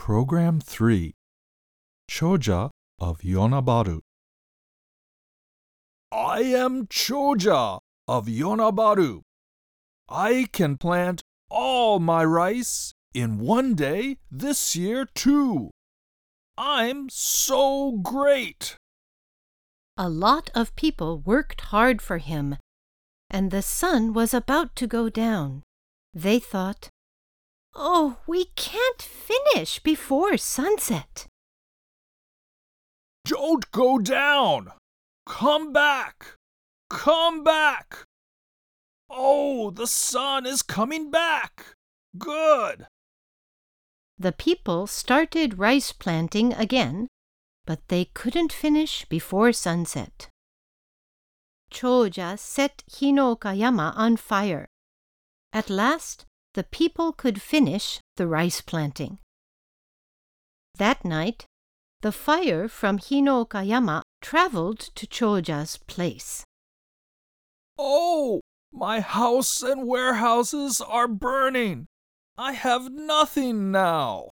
Program 3 Choja of Yonabaru. I am Choja of Yonabaru. I can plant all my rice in one day this year too. I'm so great. A lot of people worked hard for him, and the sun was about to go down. They thought, "Oh, we can't finish before sunset." Don't go down. Come back. Come back. Oh, the sun is coming back. Good. The people started rice planting again, but they couldn't finish before sunset. Choja set Hinokayama on fire. At last, the people could finish the rice planting. That night, the fire from Hinokayama traveled to Choja's place. Oh, my house and warehouses are burning. I have nothing now.